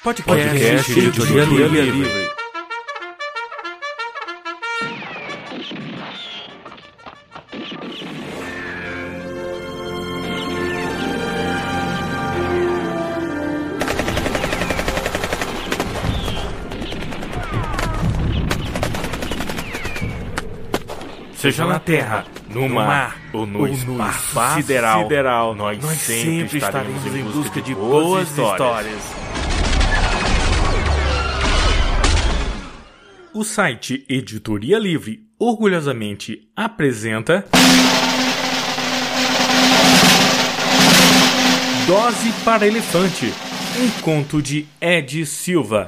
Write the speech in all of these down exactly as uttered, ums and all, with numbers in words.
Podcast Editoria Livre. Seja na terra, no mar ou no, ou no espaço, espaço sideral, sideral, nós, nós sempre, sempre estaremos em busca de boas histórias. histórias. O site Editoria Livre orgulhosamente apresenta Dose para Elefante, um conto de Ed Silva.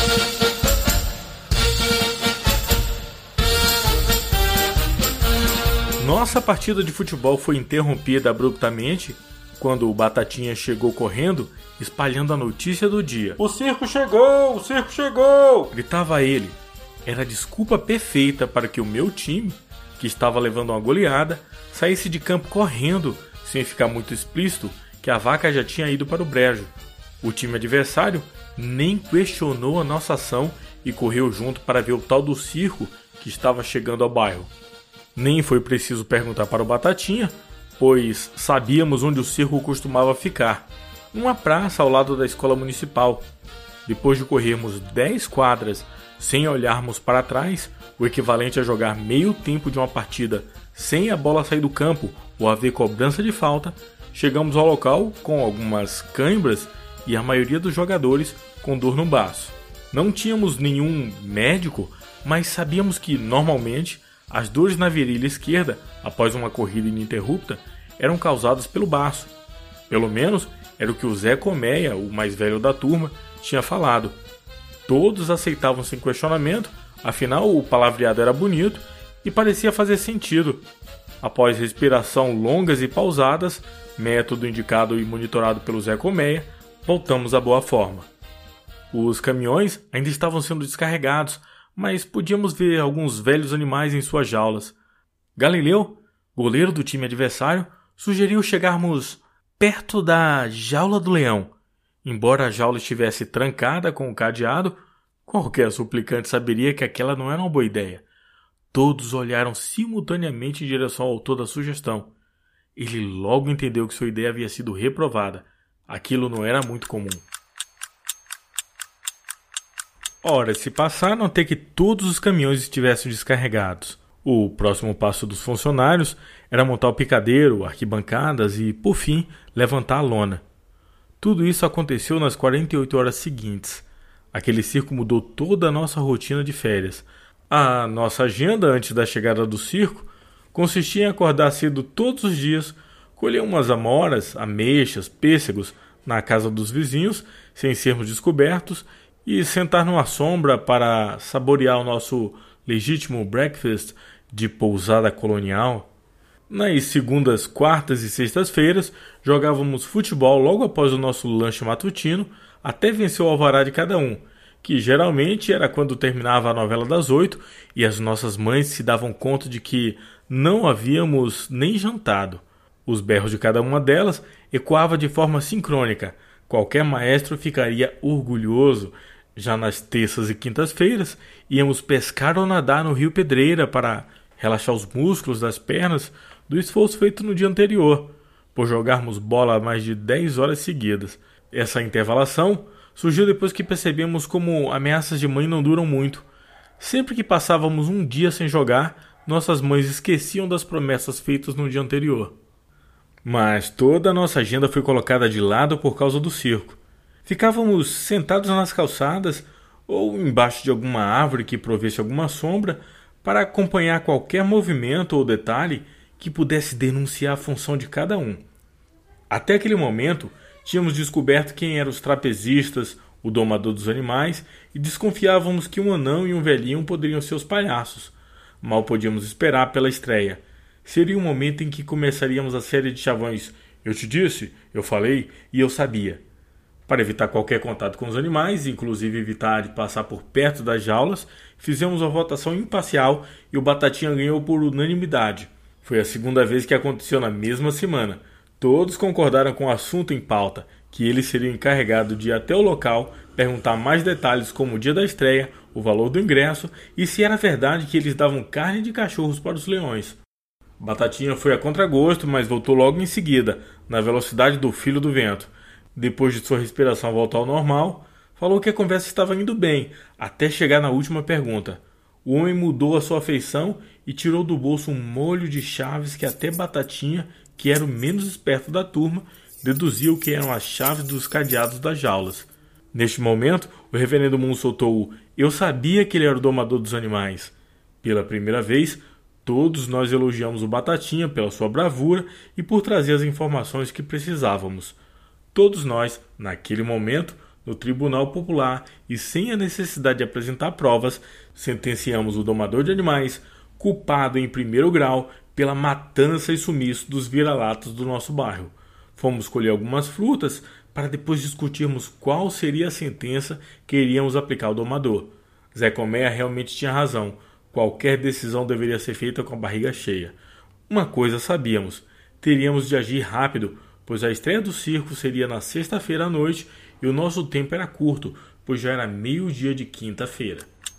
Nossa partida de futebol foi interrompida abruptamente quando o Batatinha chegou correndo, espalhando a notícia do dia. O circo chegou! O circo chegou! Gritava ele. Era a desculpa perfeita para que o meu time, que estava levando uma goleada, saísse de campo correndo, sem ficar muito explícito que a vaca já tinha ido para o brejo. O time adversário nem questionou a nossa ação e correu junto para ver o tal do circo que estava chegando ao bairro. Nem foi preciso perguntar para o Batatinha, pois sabíamos onde o circo costumava ficar, numa praça ao lado da escola municipal. Depois de corrermos dez quadras sem olharmos para trás, o equivalente a jogar meio tempo de uma partida sem a bola sair do campo ou haver cobrança de falta, chegamos ao local com algumas cãibras e a maioria dos jogadores com dor no baço. Não tínhamos nenhum médico, mas sabíamos que normalmente as dores na virilha esquerda, após uma corrida ininterrupta, eram causadas pelo baço. Pelo menos era o que o Zé Colmeia, o mais velho da turma, tinha falado. Todos aceitavam sem questionamento, afinal o palavreado era bonito e parecia fazer sentido. Após respiração longas e pausadas, método indicado e monitorado pelo Zé Colmeia, voltamos à boa forma. Os caminhões ainda estavam sendo descarregados, mas podíamos ver alguns velhos animais em suas jaulas. Galileu, goleiro do time adversário, sugeriu chegarmos perto da jaula do leão. Embora a jaula estivesse trancada com o cadeado, qualquer suplicante saberia que aquela não era uma boa ideia. Todos olharam simultaneamente em direção ao autor da sugestão. Ele logo entendeu que sua ideia havia sido reprovada. Aquilo não era muito comum. Horas se passaram até que todos os caminhões estivessem descarregados. O próximo passo dos funcionários era montar o picadeiro, arquibancadas e, por fim, levantar a lona. Tudo isso aconteceu nas quarenta e oito horas seguintes. Aquele circo mudou toda a nossa rotina de férias. A nossa agenda antes da chegada do circo consistia em acordar cedo todos os dias, colher umas amoras, ameixas, pêssegos na casa dos vizinhos, sem sermos descobertos, e sentar numa sombra para saborear o nosso legítimo breakfast de pousada colonial. Nas segundas, quartas e sextas-feiras, jogávamos futebol logo após o nosso lanche matutino, até vencer o alvará de cada um, que geralmente era quando terminava a novela das oito e as nossas mães se davam conta de que não havíamos nem jantado. Os berros de cada uma delas ecoavam de forma sincrônica. Qualquer maestro ficaria orgulhoso. Já nas terças e quintas-feiras, íamos pescar ou nadar no Rio Pedreira para relaxar os músculos das pernas do esforço feito no dia anterior, por jogarmos bola há mais de dez horas seguidas. Essa intervalação surgiu depois que percebemos como ameaças de mãe não duram muito. Sempre que passávamos um dia sem jogar, nossas mães esqueciam das promessas feitas no dia anterior. Mas toda a nossa agenda foi colocada de lado por causa do circo. Ficávamos sentados nas calçadas ou embaixo de alguma árvore que provesse alguma sombra para acompanhar qualquer movimento ou detalhe que pudesse denunciar a função de cada um. Até aquele momento, tínhamos descoberto quem eram os trapezistas, o domador dos animais, e desconfiávamos que um anão e um velhinho poderiam ser os palhaços. Mal podíamos esperar pela estreia. Seria o momento em que começaríamos a série de chavões "Eu te disse, eu falei e eu sabia". Para evitar qualquer contato com os animais, inclusive evitar de passar por perto das jaulas, fizemos uma votação imparcial e o Batatinha ganhou por unanimidade. Foi a segunda vez que aconteceu na mesma semana. Todos concordaram com o assunto em pauta que ele seria encarregado de ir até o local, perguntar mais detalhes como o dia da estreia, o valor do ingresso e se era verdade que eles davam carne de cachorros para os leões. Batatinha foi a contragosto, mas voltou logo em seguida, na velocidade do filho do vento. Depois de sua respiração voltar ao normal, falou que a conversa estava indo bem, até chegar na última pergunta. O homem mudou a sua feição e tirou do bolso um molho de chaves que até Batatinha, que era o menos esperto da turma, deduziu que eram as chaves dos cadeados das jaulas. Neste momento, o reverendo Moon soltou o "Eu sabia que ele era o domador dos animais". Pela primeira vez, todos nós elogiamos o Batatinha pela sua bravura e por trazer as informações que precisávamos. Todos nós, naquele momento, no Tribunal Popular e sem a necessidade de apresentar provas, sentenciamos o domador de animais, culpado em primeiro grau pela matança e sumiço dos vira-latas do nosso bairro. Fomos colher algumas frutas para depois discutirmos qual seria a sentença que iríamos aplicar ao domador. Zé Colmeia realmente tinha razão. Qualquer decisão deveria ser feita com a barriga cheia. Uma coisa sabíamos: teríamos de agir rápido, pois a estreia do circo seria na sexta-feira à noite e o nosso tempo era curto, pois já era meio-dia de quinta-feira.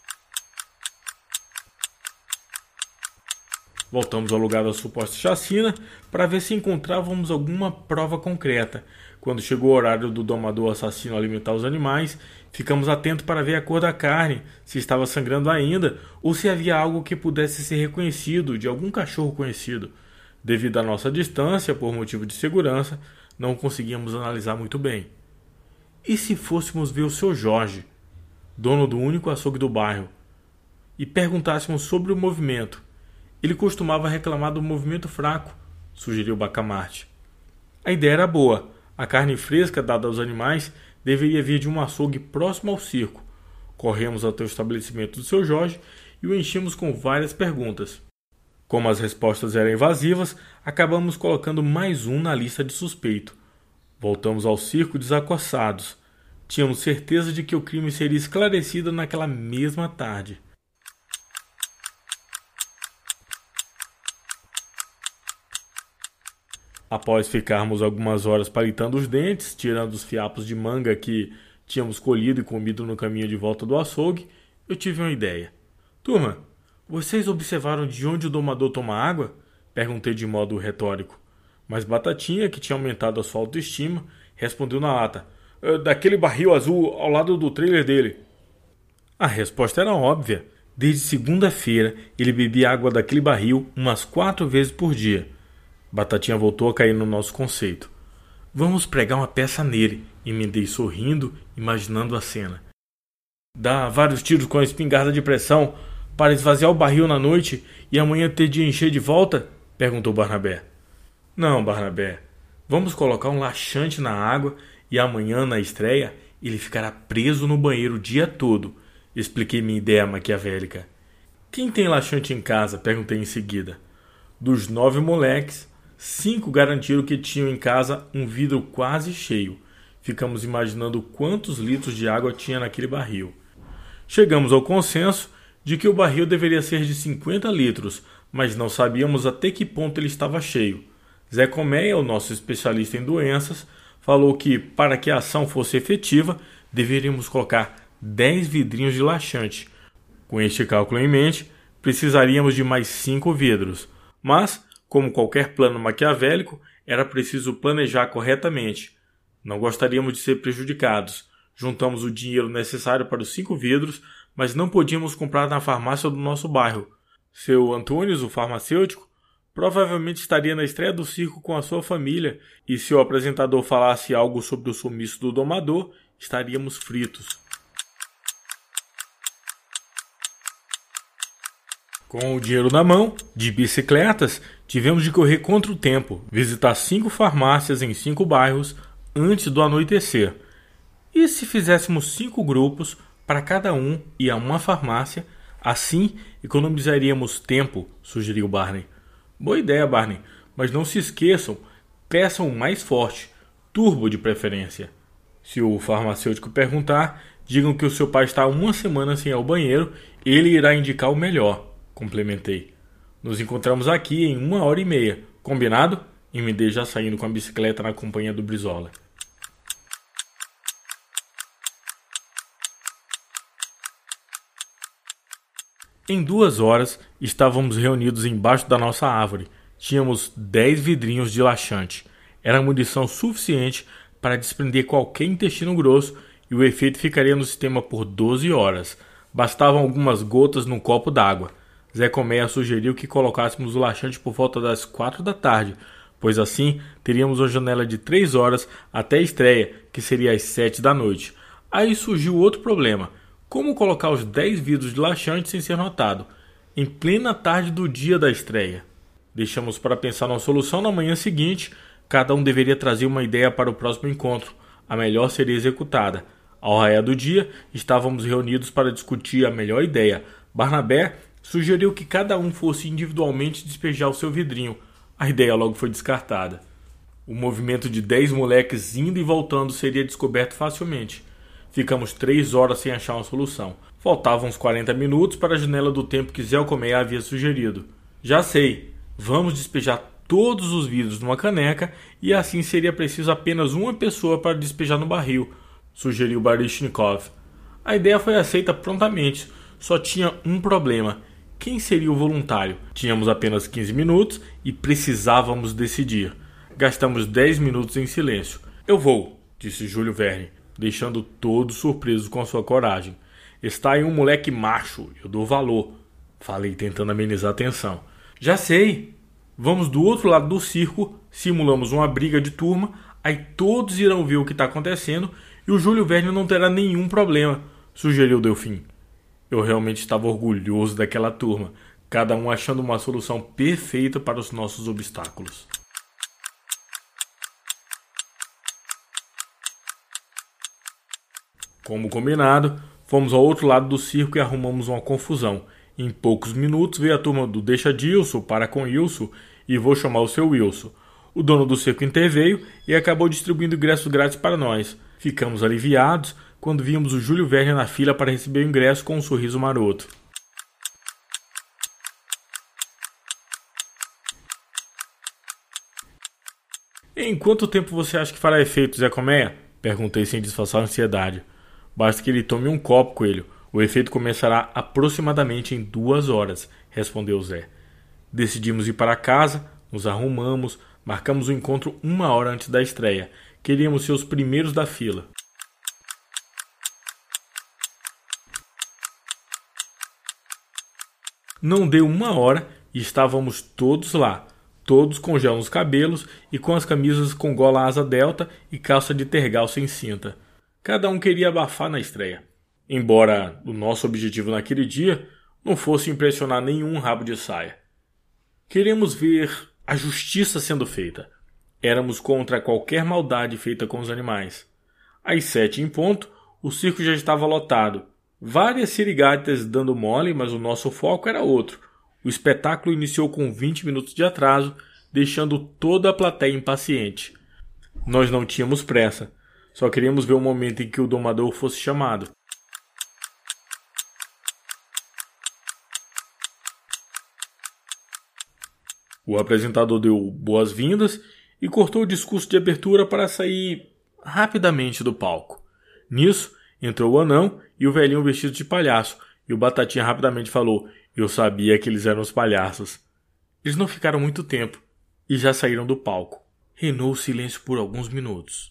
Voltamos ao lugar da suposta chacina para ver se encontrávamos alguma prova concreta. Quando chegou o horário do domador assassino alimentar os animais, ficamos atentos para ver a cor da carne, se estava sangrando ainda ou se havia algo que pudesse ser reconhecido de algum cachorro conhecido. Devido à nossa distância, por motivo de segurança, não conseguíamos analisar muito bem. E se fôssemos ver o seu Jorge, dono do único açougue do bairro, e perguntássemos sobre o movimento? Ele costumava reclamar do movimento fraco, sugeriu Bacamarte. A ideia era boa. A carne fresca dada aos animais deveria vir de um açougue próximo ao circo. Corremos até o estabelecimento do seu Jorge e o enchemos com várias perguntas. Como as respostas eram evasivas, acabamos colocando mais um na lista de suspeito. Voltamos ao circo desacossados. Tínhamos certeza de que o crime seria esclarecido naquela mesma tarde. Após ficarmos algumas horas palitando os dentes, tirando os fiapos de manga que tínhamos colhido e comido no caminho de volta do açougue, eu tive uma ideia. Turma, vocês observaram de onde o domador toma água? Perguntei de modo retórico. Mas Batatinha, que tinha aumentado a sua autoestima, respondeu na lata. Daquele barril azul ao lado do trailer dele. A resposta era óbvia. Desde segunda-feira, ele bebia água daquele barril umas quatro vezes por dia. Batatinha voltou a cair no nosso conceito. Vamos pregar uma peça nele, emendei sorrindo, imaginando a cena. Dá vários tiros com a espingarda de pressão para esvaziar o barril na noite e amanhã ter de encher de volta? Perguntou Barnabé. Não, Barnabé. Vamos colocar um laxante na água e amanhã, na estreia, ele ficará preso no banheiro o dia todo. Expliquei minha ideia maquiavélica. Quem tem laxante em casa? Perguntei em seguida. Dos nove moleques, cinco garantiram que tinham em casa um vidro quase cheio. Ficamos imaginando quantos litros de água tinha naquele barril. Chegamos ao consenso de que o barril deveria ser de cinquenta litros, mas não sabíamos até que ponto ele estava cheio. Zé Colmeia, o nosso especialista em doenças, falou que, para que a ação fosse efetiva, deveríamos colocar dez vidrinhos de laxante. Com este cálculo em mente, precisaríamos de mais cinco vidros. Mas, como qualquer plano maquiavélico, era preciso planejar corretamente. Não gostaríamos de ser prejudicados. Juntamos o dinheiro necessário para os cinco vidros, mas não podíamos comprar na farmácia do nosso bairro. Seu Antônio, o farmacêutico, provavelmente estaria na estreia do circo com a sua família, e se o apresentador falasse algo sobre o sumiço do domador, estaríamos fritos. Com o dinheiro na mão, de bicicletas, tivemos de correr contra o tempo, visitar cinco farmácias em cinco bairros antes do anoitecer. E se fizéssemos cinco grupos, para cada um ir a uma farmácia, assim economizaríamos tempo, sugeriu Barney. Boa ideia, Barney, mas não se esqueçam, peçam o mais forte, turbo de preferência. Se o farmacêutico perguntar, digam que o seu pai está uma semana sem ir ao banheiro, ele irá indicar o melhor, complementei. Nos encontramos aqui em uma hora e meia, combinado? Emendei já saindo com a bicicleta na companhia do Brizola. Em duas horas, estávamos reunidos embaixo da nossa árvore. Tínhamos dez vidrinhos de laxante. Era munição suficiente para desprender qualquer intestino grosso e o efeito ficaria no sistema por doze horas. Bastavam algumas gotas num copo d'água. Zé Colmeia sugeriu que colocássemos o laxante por volta das quatro da tarde, pois assim teríamos uma janela de três horas até a estreia, que seria às sete da noite. Aí surgiu outro problema. Como colocar os dez vidros de laxante sem ser notado, em plena tarde do dia da estreia? Deixamos para pensar numa solução na manhã seguinte. Cada um deveria trazer uma ideia para o próximo encontro. A melhor seria executada. Ao raiar do dia, estávamos reunidos para discutir a melhor ideia. Barnabé sugeriu que cada um fosse individualmente despejar o seu vidrinho. A ideia logo foi descartada. O movimento de dez moleques indo e voltando seria descoberto facilmente. Ficamos três horas sem achar uma solução. Faltavam uns quarenta minutos para a janela do tempo que Zé Colmeia havia sugerido. Já sei, vamos despejar todos os vidros numa caneca e assim seria preciso apenas uma pessoa para despejar no barril, sugeriu Baryshnikov. A ideia foi aceita prontamente, só tinha um problema. Quem seria o voluntário? Tínhamos apenas quinze minutos e precisávamos decidir. Gastamos dez minutos em silêncio. Eu vou, disse Júlio Verne, deixando todos surpresos com sua coragem. Está aí um moleque macho, eu dou valor, falei tentando amenizar a tensão. Já sei, vamos do outro lado do circo, simulamos uma briga de turma, aí todos irão ver o que está acontecendo e o Júlio Verne não terá nenhum problema, sugeriu Delfim. Eu realmente estava orgulhoso daquela turma, cada um achando uma solução perfeita para os nossos obstáculos. Como combinado, fomos ao outro lado do circo e arrumamos uma confusão. Em poucos minutos veio a turma do Deixa Dilson, Para com Wilson e Vou Chamar o Seu Wilson. O dono do circo interveio e acabou distribuindo ingressos grátis para nós. Ficamos aliviados quando vimos o Júlio Verne na fila para receber o ingresso com um sorriso maroto. Em quanto tempo você acha que fará efeito, Zé Colmeia? Perguntei sem disfarçar a ansiedade. Basta que ele tome um copo, coelho. O efeito começará aproximadamente em duas horas, respondeu Zé. Decidimos ir para casa, nos arrumamos, marcamos o encontro uma hora antes da estreia. Queríamos ser os primeiros da fila. Não deu uma hora e estávamos todos lá, todos com gel nos cabelos e com as camisas com gola asa delta e calça de tergal sem cinta. Cada um queria abafar na estreia. Embora o nosso objetivo naquele dia não fosse impressionar nenhum rabo de saia. Queríamos ver a justiça sendo feita. Éramos contra qualquer maldade feita com os animais. Às sete em ponto, o circo já estava lotado. Várias sirigatas dando mole, mas o nosso foco era outro. O espetáculo iniciou com vinte minutos de atraso, deixando toda a plateia impaciente. Nós não tínhamos pressa. Só queríamos ver o momento em que o domador fosse chamado. O apresentador deu boas-vindas e cortou o discurso de abertura para sair rapidamente do palco. Nisso, entrou o anão e o velhinho vestido de palhaço, e o Batatinha rapidamente falou: eu sabia que eles eram os palhaços. Eles não ficaram muito tempo e já saíram do palco. Reinou o silêncio por alguns minutos.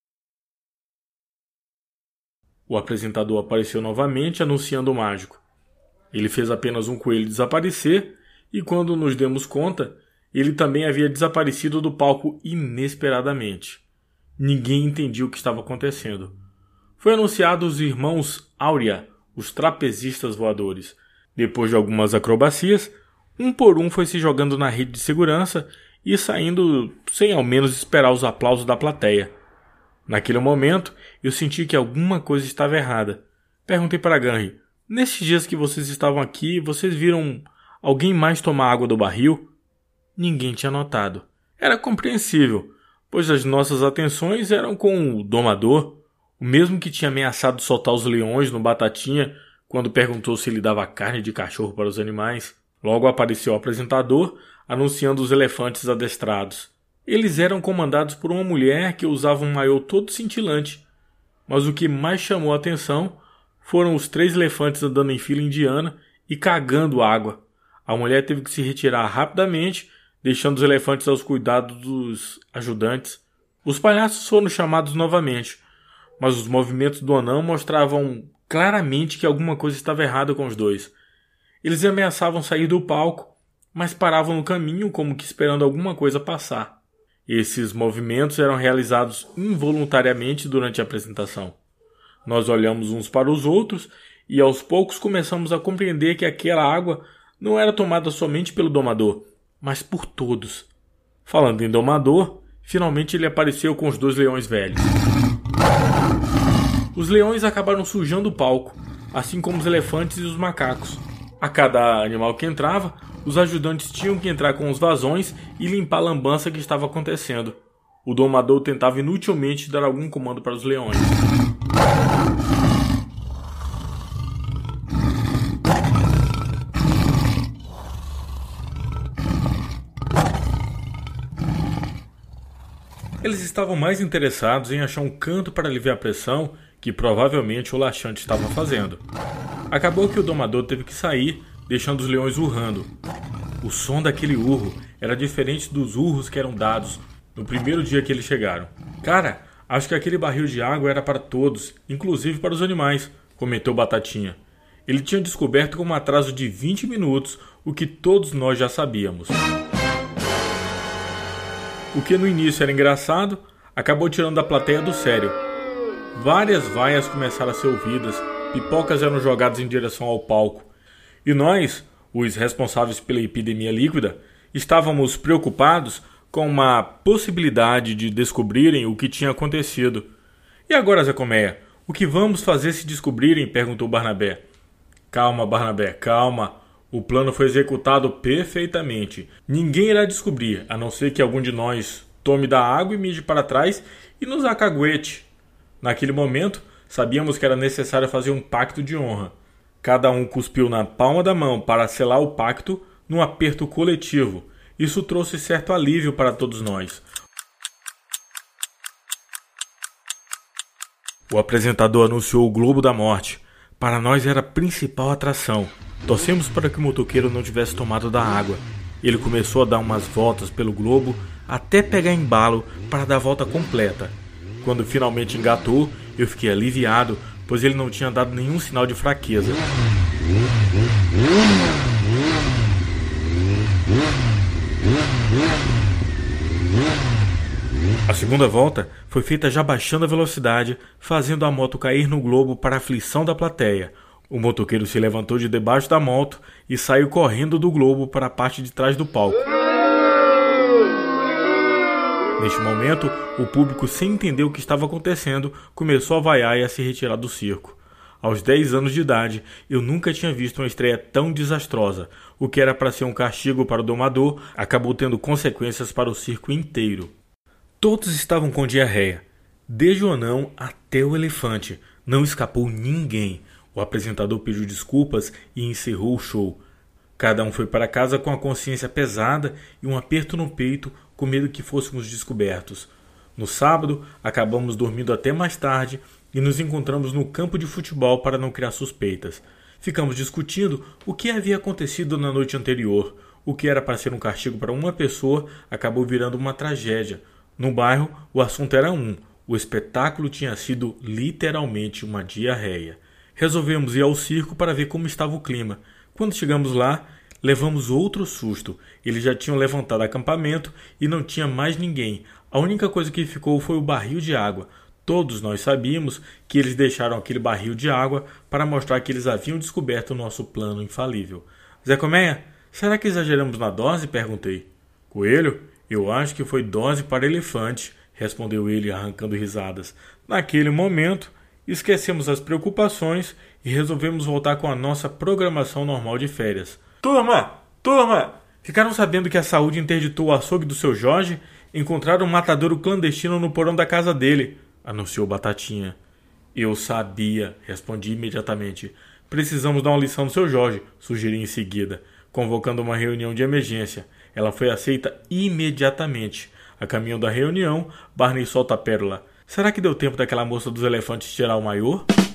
O apresentador apareceu novamente anunciando o mágico. Ele fez apenas um coelho desaparecer e quando nos demos conta, ele também havia desaparecido do palco inesperadamente. Ninguém entendia o que estava acontecendo. Foi anunciado os irmãos Áurea, os trapezistas voadores. Depois de algumas acrobacias, um por um foi se jogando na rede de segurança e saindo sem ao menos esperar os aplausos da plateia. Naquele momento, eu senti que alguma coisa estava errada. Perguntei para Ganri: nesses dias que vocês estavam aqui, vocês viram alguém mais tomar água do barril? Ninguém tinha notado. Era compreensível, pois as nossas atenções eram com o domador, o mesmo que tinha ameaçado soltar os leões no Batatinha quando perguntou se ele dava carne de cachorro para os animais. Logo apareceu o apresentador, anunciando os elefantes adestrados. Eles eram comandados por uma mulher que usava um maiô todo cintilante, mas o que mais chamou a atenção foram os três elefantes andando em fila indiana e cagando água. A mulher teve que se retirar rapidamente, deixando os elefantes aos cuidados dos ajudantes. Os palhaços foram chamados novamente, mas os movimentos do anão mostravam claramente que alguma coisa estava errada com os dois. Eles ameaçavam sair do palco, mas paravam no caminho como que esperando alguma coisa passar. Esses movimentos eram realizados involuntariamente durante a apresentação. Nós olhamos uns para os outros e aos poucos começamos a compreender que aquela água não era tomada somente pelo domador, mas por todos. Falando em domador, finalmente ele apareceu com os dois leões velhos. Os leões acabaram sujando o palco, assim como os elefantes e os macacos. A cada animal que entrava, os ajudantes tinham que entrar com os vasões e limpar a lambança que estava acontecendo. O domador tentava inutilmente dar algum comando para os leões. Eles estavam mais interessados em achar um canto para aliviar a pressão que provavelmente o laxante estava fazendo. Acabou que o domador teve que sair, deixando os leões urrando. O som daquele urro era diferente dos urros que eram dados no primeiro dia que eles chegaram. Cara, acho que aquele barril de água era para todos, inclusive para os animais, comentou Batatinha. Ele tinha descoberto com um atraso de vinte minutos o que todos nós já sabíamos. O que no início era engraçado, acabou tirando a plateia do sério. Várias vaias começaram a ser ouvidas, pipocas eram jogadas em direção ao palco. E nós, os responsáveis pela epidemia líquida, estávamos preocupados com uma possibilidade de descobrirem o que tinha acontecido. E agora, Zé Colmeia, o que vamos fazer se descobrirem? Perguntou Barnabé. Calma, Barnabé, calma. O plano foi executado perfeitamente. Ninguém irá descobrir, a não ser que algum de nós tome da água e mije para trás e nos acaguete. Naquele momento, sabíamos que era necessário fazer um pacto de honra. Cada um cuspiu na palma da mão para selar o pacto num aperto coletivo. Isso trouxe certo alívio para todos nós. O apresentador anunciou o Globo da Morte. Para nós era a principal atração. Torcemos para que o motoqueiro não tivesse tomado da água. Ele começou a dar umas voltas pelo globo até pegar embalo para dar a volta completa. Quando finalmente engatou, eu fiquei aliviado, pois ele não tinha dado nenhum sinal de fraqueza. A segunda volta foi feita já baixando a velocidade, fazendo a moto cair no globo para a aflição da plateia. O motoqueiro se levantou de debaixo da moto e saiu correndo do globo para a parte de trás do palco. Neste momento, o público, sem entender o que estava acontecendo, começou a vaiar e a se retirar do circo. Aos dez anos de idade, eu nunca tinha visto uma estreia tão desastrosa. O que era para ser um castigo para o domador, acabou tendo consequências para o circo inteiro. Todos estavam com diarreia, desde o anão até o elefante. Não escapou ninguém. O apresentador pediu desculpas e encerrou o show. Cada um foi para casa com a consciência pesada e um aperto no peito, com medo que fôssemos descobertos. No sábado, acabamos dormindo até mais tarde e nos encontramos no campo de futebol para não criar suspeitas. Ficamos discutindo o que havia acontecido na noite anterior. O que era para ser um castigo para uma pessoa acabou virando uma tragédia. No bairro, o assunto era um. O espetáculo tinha sido literalmente uma diarreia. Resolvemos ir ao circo para ver como estava o clima. Quando chegamos lá, levamos outro susto. Eles já tinham levantado acampamento e não tinha mais ninguém. A única coisa que ficou foi o barril de água. Todos nós sabíamos que eles deixaram aquele barril de água para mostrar que eles haviam descoberto o nosso plano infalível. Zé Colmeia, será que exageramos na dose? Perguntei. Coelho, eu acho que foi dose para elefante, respondeu ele arrancando risadas. Naquele momento, esquecemos as preocupações e resolvemos voltar com a nossa programação normal de férias. Turma! Turma! Ficaram sabendo que a saúde interditou o açougue do seu Jorge? Encontraram um matadouro clandestino no porão da casa dele, anunciou Batatinha. Eu sabia, respondi imediatamente. Precisamos dar uma lição no seu Jorge, sugeri em seguida, convocando uma reunião de emergência. Ela foi aceita imediatamente. A caminho da reunião, Barney solta a pérola. Será que deu tempo daquela moça dos elefantes tirar o maiô?